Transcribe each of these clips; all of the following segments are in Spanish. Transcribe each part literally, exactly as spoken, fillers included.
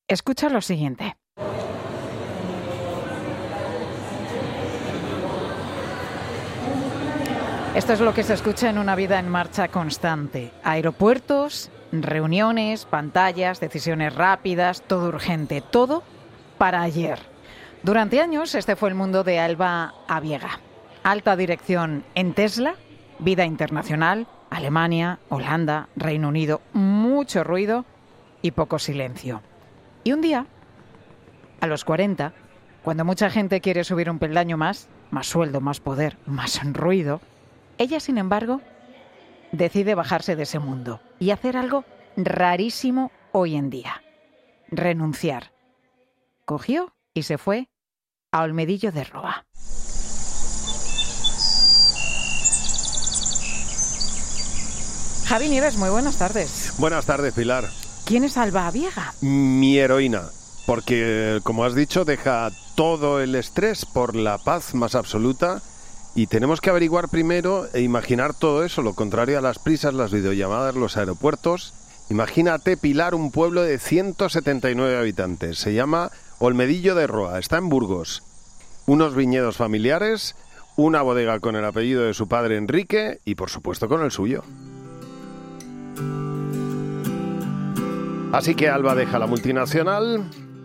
Escucha lo siguiente. Esto es lo que se escucha en una vida en marcha constante. Aeropuertos, reuniones, pantallas, decisiones rápidas, todo urgente, todo para ayer. Durante años este fue el mundo de Alba Abiega. Alta dirección en Tesla, vida internacional, Alemania, Holanda, Reino Unido, mucho ruido y poco silencio. Y un día, a los cuarenta, cuando mucha gente quiere subir un peldaño más, más sueldo, más poder, más ruido, ella, sin embargo, decide bajarse de ese mundo y hacer algo rarísimo hoy en día. Renunciar. Cogió y se fue a Olmedillo de Roa. Javi Nieves, muy buenas tardes. Buenas tardes, Pilar. ¿Quién es Alba Abiega? Mi heroína, porque, como has dicho, deja todo el estrés por la paz más absoluta. Y tenemos que averiguar primero e imaginar todo eso, lo contrario a las prisas, las videollamadas, los aeropuertos. Imagínate, Pilar, un pueblo de ciento setenta y nueve habitantes. Se llama Olmedillo de Roa, está en Burgos. Unos viñedos familiares, una bodega con el apellido de su padre Enrique y, por supuesto, con el suyo. Así que Alba deja la multinacional...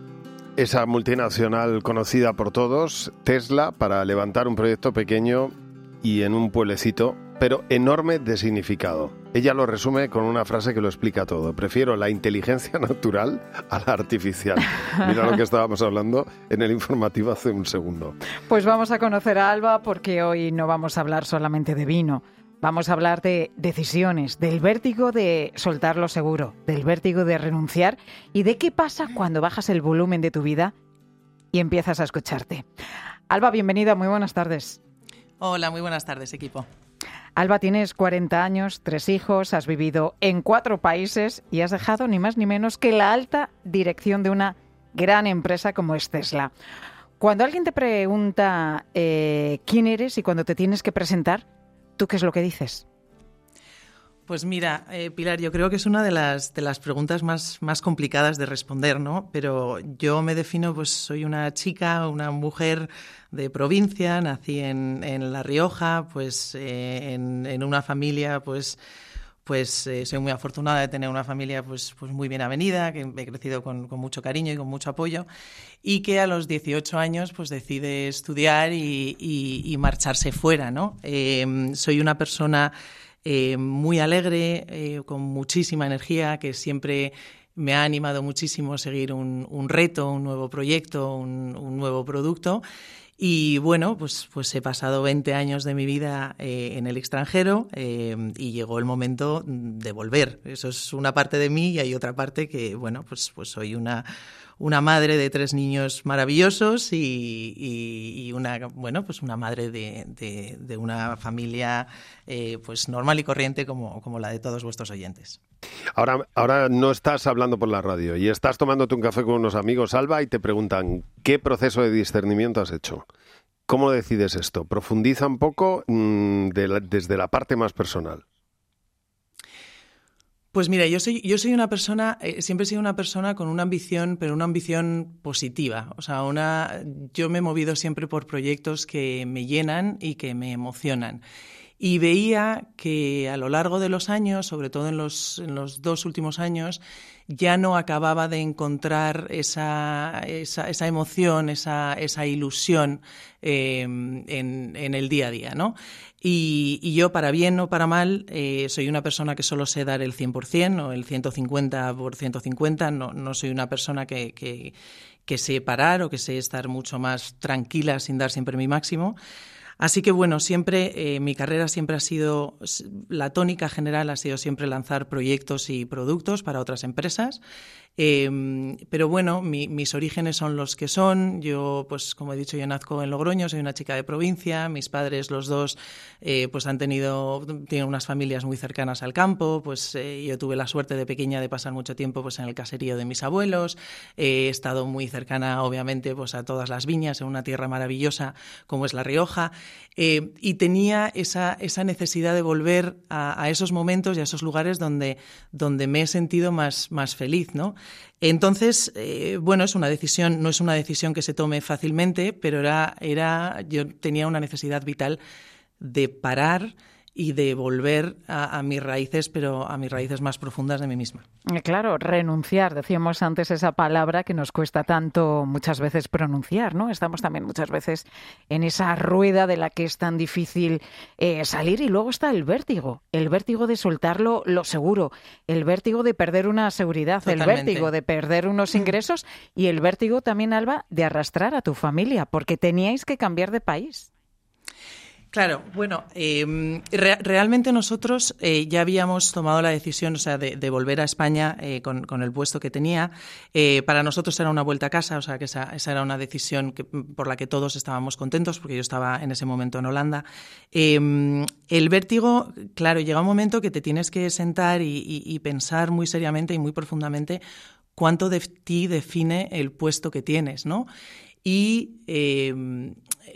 Esa multinacional conocida por todos, Tesla, para levantar un proyecto pequeño y en un pueblecito, pero enorme de significado. Ella lo resume con una frase que lo explica todo. Prefiero la inteligencia natural a la artificial. Mira lo que estábamos hablando en el informativo hace un segundo. Pues vamos a conocer a Alba porque hoy no vamos a hablar solamente de vino. Vamos a hablar de decisiones, del vértigo de soltar lo seguro, del vértigo de renunciar y de qué pasa cuando bajas el volumen de tu vida y empiezas a escucharte. Alba, bienvenida, muy buenas tardes. Hola, muy buenas tardes, equipo. Alba, tienes cuarenta años, tres hijos, has vivido en cuatro países y has dejado ni más ni menos que la alta dirección de una gran empresa como es Tesla. Cuando alguien te pregunta eh, quién eres y cuando te tienes que presentar, ¿tú qué es lo que dices? Pues mira, eh, Pilar, yo creo que es una de las, de las preguntas más, más complicadas de responder, ¿no? Pero yo me defino, pues soy una chica, una mujer de provincia, nací en, en La Rioja, pues eh, en, en una familia, pues... Pues eh, soy muy afortunada de tener una familia pues, pues muy bien avenida, que he crecido con, con mucho cariño y con mucho apoyo, y que a los dieciocho años pues decide estudiar y, y, y marcharse fuera, ¿no? Eh, soy una persona eh, muy alegre, eh, con muchísima energía, que siempre me ha animado muchísimo a seguir un, un reto, un nuevo proyecto, un, un nuevo producto. Y bueno, pues, pues he pasado veinte años de mi vida eh, en el extranjero eh, y llegó el momento de volver. Eso es una parte de mí y hay otra parte que, bueno, pues, pues soy una, una madre de tres niños maravillosos y, y, y una, bueno, pues una madre de, de, de una familia eh, pues normal y corriente como, como la de todos vuestros oyentes. Ahora, ahora no estás hablando por la radio y estás tomándote un café con unos amigos, Alba, y te preguntan ¿qué proceso de discernimiento has hecho? ¿Cómo decides esto? Profundiza un poco mmm, de la, desde la parte más personal. Pues mira, yo soy, yo soy una persona, eh, siempre he sido una persona con una ambición, pero una ambición positiva. O sea, una, yo me he movido siempre por proyectos que me llenan y que me emocionan. Y veía que a lo largo de los años, sobre todo en los, en los dos últimos años, ya no acababa de encontrar esa, esa, esa emoción, esa, esa ilusión eh, en, en el día a día, ¿no? Y, y yo, para bien o para mal, eh, soy una persona que solo sé dar el cien por ciento o el ciento cincuenta por ciento cincuenta. No, no soy una persona que, que, que sé parar o que sé estar mucho más tranquila sin dar siempre mi máximo. Así que, bueno, siempre eh, mi carrera siempre ha sido, la tónica general ha sido siempre lanzar proyectos y productos para otras empresas. Eh, pero bueno, mi, mis orígenes son los que son. Yo, pues como he dicho, yo nazco en Logroño, soy una chica de provincia. Mis padres, los dos, eh, pues han tenido, tienen unas familias muy cercanas al campo. Pues eh, yo tuve la suerte de pequeña de pasar mucho tiempo pues en el caserío de mis abuelos. Eh, he estado muy cercana, obviamente, pues a todas las viñas en una tierra maravillosa como es La Rioja. Eh, y tenía esa, esa necesidad de volver a, a esos momentos y a esos lugares donde, donde me he sentido más, más feliz, ¿no? Entonces, eh, bueno, es una decisión, no es una decisión que se tome fácilmente, pero era, era, yo tenía una necesidad vital de parar y de volver a, a mis raíces, pero a mis raíces más profundas de mí misma. Claro, renunciar, decíamos antes esa palabra que nos cuesta tanto muchas veces pronunciar, ¿no? Estamos también muchas veces en esa rueda de la que es tan difícil eh, salir, y luego está el vértigo, el vértigo de soltarlo lo seguro, el vértigo de perder una seguridad, Totalmente. El vértigo de perder unos ingresos y el vértigo también, Alba, de arrastrar a tu familia, porque teníais que cambiar de país. Claro, bueno, eh, re- realmente nosotros eh, ya habíamos tomado la decisión, o sea, de, de volver a España eh, con, con el puesto que tenía. Eh, para nosotros era una vuelta a casa, o sea, que esa, esa era una decisión que, por la que todos estábamos contentos, porque yo estaba en ese momento en Holanda. Eh, el vértigo, claro, llega un momento que te tienes que sentar y, y, y pensar muy seriamente y muy profundamente cuánto de ti define el puesto que tienes, ¿no? Y eh,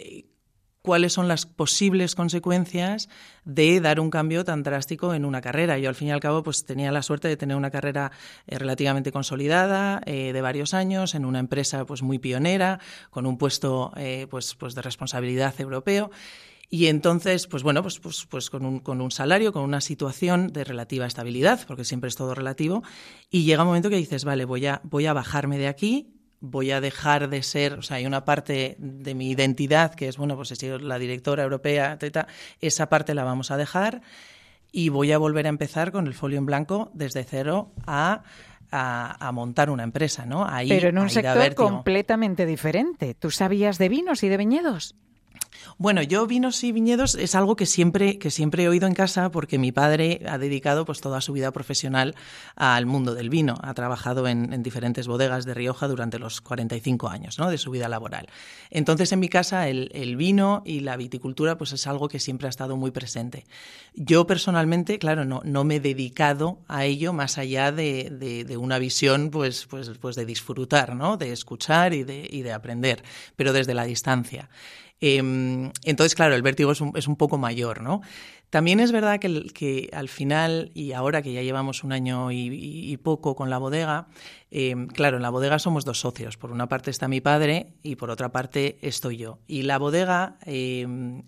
cuáles son las posibles consecuencias de dar un cambio tan drástico en una carrera. Yo, al fin y al cabo, pues tenía la suerte de tener una carrera eh, relativamente consolidada, eh, de varios años, en una empresa pues muy pionera, con un puesto eh, pues, pues de responsabilidad europeo. Y entonces, pues bueno, pues, pues, pues con, un, con un salario, con una situación de relativa estabilidad, porque siempre es todo relativo, y llega un momento que dices, vale, voy a, voy a bajarme de aquí, voy a dejar de ser, o sea, hay una parte de mi identidad que es, bueno, pues he sido la directora europea, etcétera, esa parte la vamos a dejar y voy a volver a empezar con el folio en blanco desde cero a, a, a montar una empresa, ¿no? Ahí, Pero en un ahí sector completamente diferente. ¿Tú sabías de vinos y de viñedos? Bueno, yo vinos y viñedos es algo que siempre, que siempre he oído en casa porque mi padre ha dedicado pues toda su vida profesional al mundo del vino. Ha trabajado en, en diferentes bodegas de Rioja durante los cuarenta y cinco años, ¿no?, de su vida laboral. Entonces, en mi casa el, el vino y la viticultura pues es algo que siempre ha estado muy presente. Yo personalmente, claro, no, no me he dedicado a ello más allá de, de, de una visión pues, pues, pues de disfrutar, ¿no?, de escuchar y de, y de aprender, pero desde la distancia. Eh, entonces, claro, el vértigo es un, es un poco mayor, ¿no? También es verdad que, el, que al final, y ahora que ya llevamos un año y, y, y poco con la bodega, eh, claro, en la bodega somos dos socios. Por una parte está mi padre y por otra parte estoy yo. Y la bodega eh,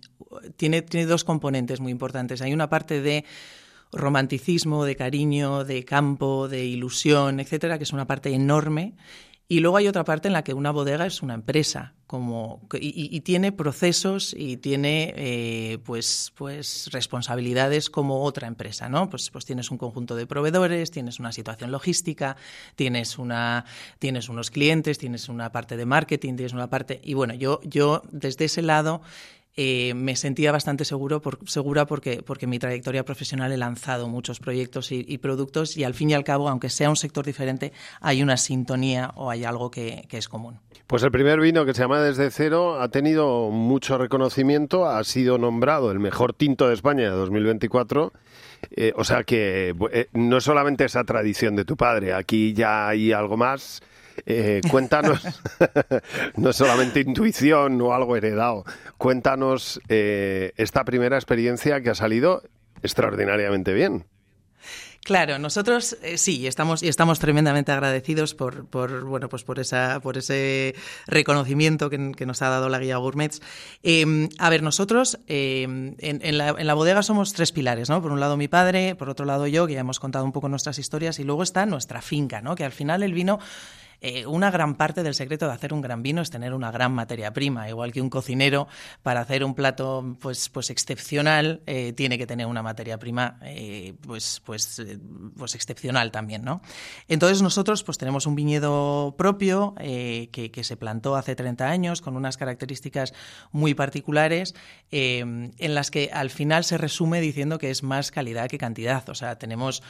tiene, tiene dos componentes muy importantes. Hay una parte de romanticismo, de cariño, de campo, de ilusión, etcétera, que es una parte enorme. Y luego hay otra parte en la que una bodega es una empresa como, y, y tiene procesos y tiene eh, pues, pues responsabilidades como otra empresa, ¿no? Pues, pues tienes un conjunto de proveedores, tienes una situación logística, tienes, una, tienes unos clientes, tienes una parte de marketing, tienes una parte... Y bueno, yo, yo desde ese lado... Eh, me sentía bastante seguro por, segura porque, porque en mi trayectoria profesional he lanzado muchos proyectos y, y productos y al fin y al cabo, aunque sea un sector diferente, hay una sintonía o hay algo que, que es común. Pues el primer vino, que se llama Desde Cero, ha tenido mucho reconocimiento, ha sido nombrado el mejor tinto de España de dos mil veinticuatro. Eh, o sea que eh, no es solamente esa tradición de tu padre, aquí ya hay algo más. Eh, cuéntanos, no es solamente intuición o algo heredado, cuéntanos eh, esta primera experiencia que ha salido extraordinariamente bien. Claro, nosotros eh, sí, estamos y estamos tremendamente agradecidos por, por bueno, pues por esa, por ese reconocimiento que, que nos ha dado la Guía Gourmets. Eh, a ver, nosotros eh, en, en, la, en la bodega somos tres pilares, ¿no? Por un lado mi padre, por otro lado yo, que ya hemos contado un poco nuestras historias, y luego está nuestra finca, ¿no? Que al final el vino Eh, una gran parte del secreto de hacer un gran vino es tener una gran materia prima, igual que un cocinero para hacer un plato pues, pues excepcional eh, tiene que tener una materia prima eh, pues, pues, eh, pues excepcional también, ¿no? Entonces nosotros pues tenemos un viñedo propio eh, que, que se plantó hace treinta años con unas características muy particulares eh, en las que al final se resume diciendo que es más calidad que cantidad. O sea, tenemos